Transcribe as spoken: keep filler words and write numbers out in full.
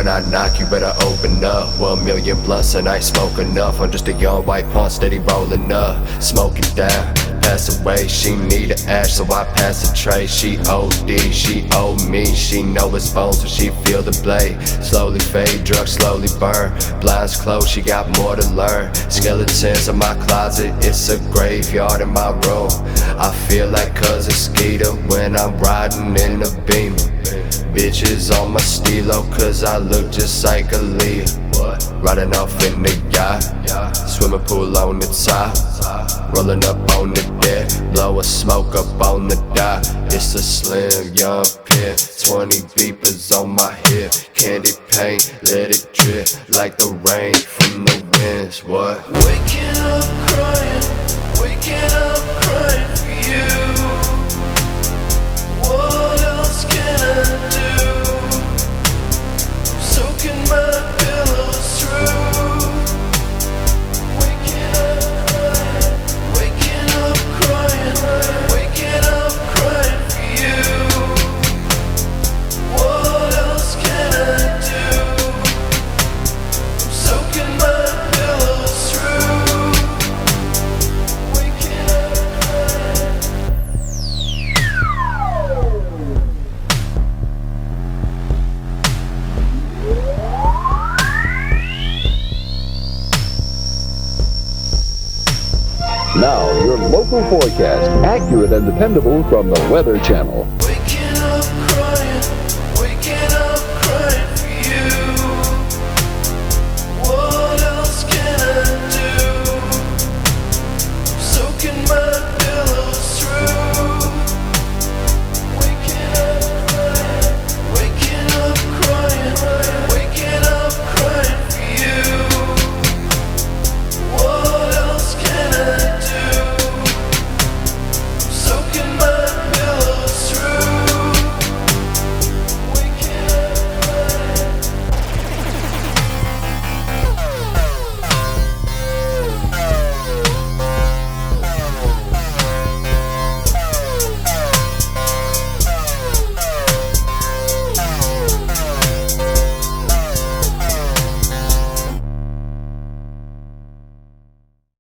when I knock, you better open up. One million blunts and I ain't smoke enough. I'm just a young white pawn, steady rolling up, smoking down. Pass away, she need an ash, so I pass the tray. She O D, she owe me. She know it's bones, so she feel the blade. Slowly fade, drugs slowly burn. Blinds closed, she got more to learn. Skeletons in my closet, it's a graveyard in my room. I feel like Cousin Skeeter when I'm riding in the Beamer. Bitches on my stilo, cause I look just like Aaliyah. Riding off in the yacht, swimming pool on the top, rolling up on the deck, blowing smoke up on the dock. It's a slim young pimp, twenty beepers on my hip. Candy paint, let it drip like the rain from the winds. What? Waking up crying, waking up crying for you. What else can I do? I'm soaking my pillows through. Waking up crying, waking up crying, waking up crying for you. What else can I do? I'm soaking my pillows through. Waking up crying. Now, your local forecast, accurate and dependable from the Weather Channel.